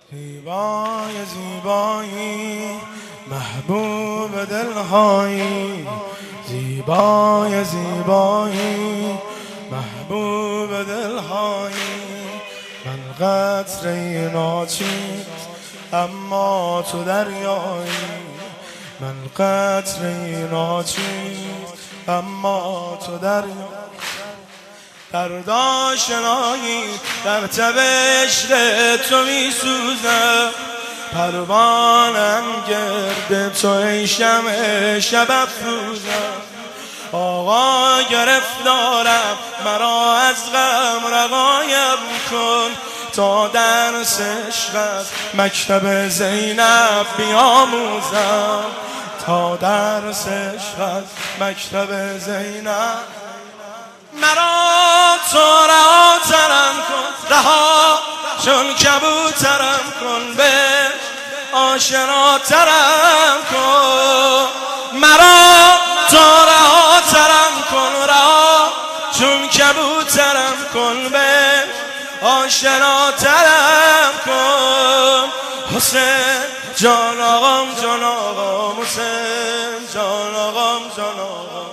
زیبای زیبایی محبوب دلهایی، زیبای زیبایی محبوب دلهایی. من قطره ناچیز اما تو دریایی، من قطره ناچیز اما تو دریایی. در آشنایی در تب عشق تو می سوزم، پروانم گرد تو ای شمع شب افروزم. آقا گرفتارم مرا از غم رقایم کن، تا درس عشق از مکتب زینب بیاموزم، تا درس عشق از مکتب زینب. مرا تو رهاترم کن، رها چون کبوترم کن، به آشناترم کن. مرا تو رهاترم کن، رها چون کبوترم کن، به آشناترم کن. حسین جان آقام جان آقام، حسین جان آقام جان آقام،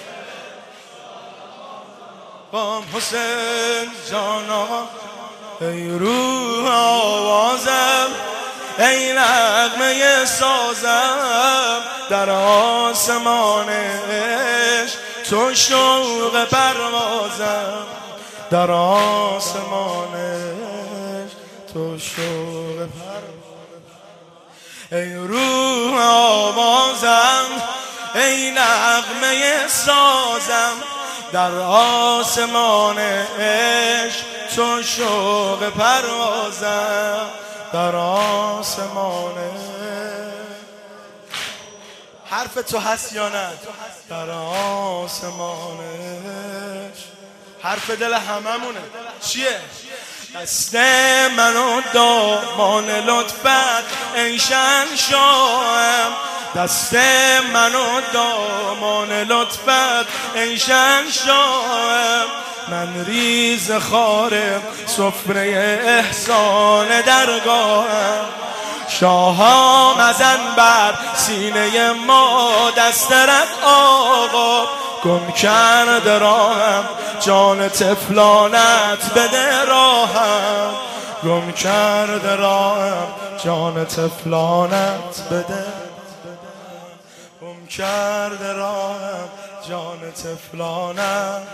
حسین جان آقام. ای روح آوازم ای نغمه سازم، در آسمان عشق تو شوق پروازم، در آسمان عشق تو شوق پروازم. ای روح آوازم ای نغمه سازم، در آسمان عشق تو شوق پروازم، در آسمان. حرف تو هست یا نه؟ در آسمان عشق حرف دل هممونه. چیه؟ دست منو دامان لطفت ای شهنشاهم، دست منو دامان لطفت ای شهنشاهم. من ریز خار سفره احسان درگاهم، شاها مزن بر سینه ما دسترت آقا. گم کرده راهم جان طفلانت بده راهم، گم کرده راهم جان طفلانت بده، گم کرده راهم جان طفلانت.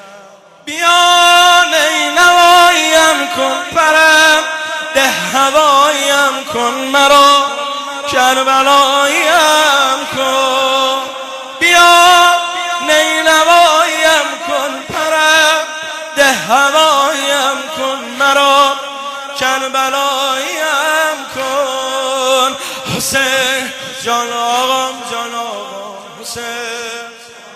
بیان ای نواییم کن پرم، ده هوایم کن مرا کربلاییم کن. بیان ای نواییم کن پرم، ده هوایم کن مرا کربلاییم کن. حسین جان آقام جان آقام، حسین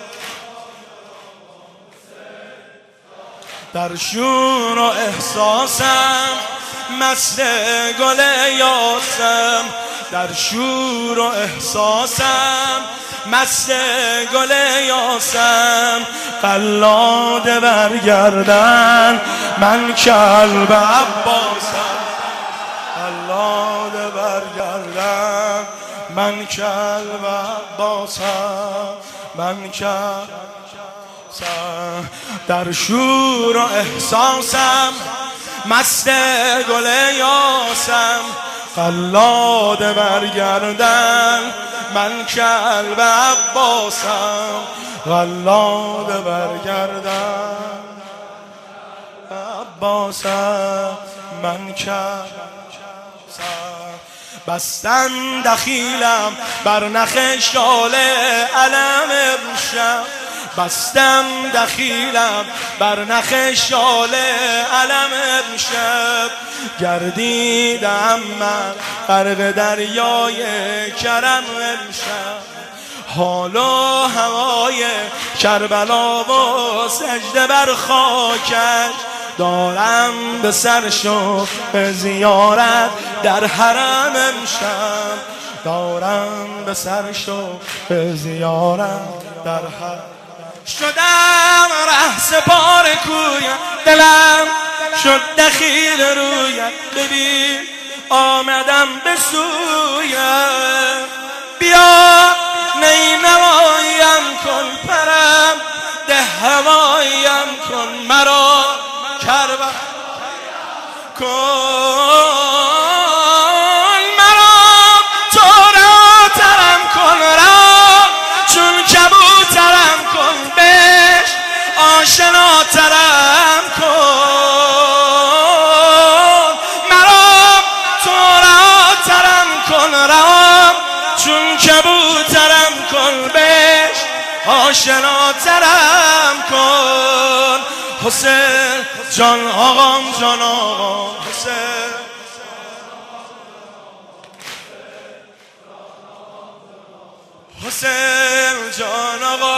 در شور و احساسم مست گل یاسم، در شور و احساسم مست گل یاسم. قلاد برگردن من کلب عباسم، قلاد برگردن من کلب عباسم، من کلب. در شور و احساسم مست گل یاسم، قلاد برگردن من کلب عباسم، قلاد برگردن عباسم، من کلب. بستن دخیلم بر نخ شال علم امشب، بستم دخیلم بر نخ شال علم امشب. گردیدم من غرق دریای کرم امشب، حال و هوای کربلا و سجده بر خاکش دارم به سر شوق زیارت در حرم امشب، دارم به سر شوق زیارت در حرم. شدم ره سپار کویت، دلم شد دخیل رویت. ببین آمدم به سویم. بیا نینواییم کن پرم، ده هوایم کن مرا کربلا کن، مرا توراترم کن را چون کبوترم کن، بهش آشناترم کن، مرا توراترم کن را چون کبوترم کن، بهش آشناترم کن. حسین جان آقام جان آقام حسین، حسین جان آقام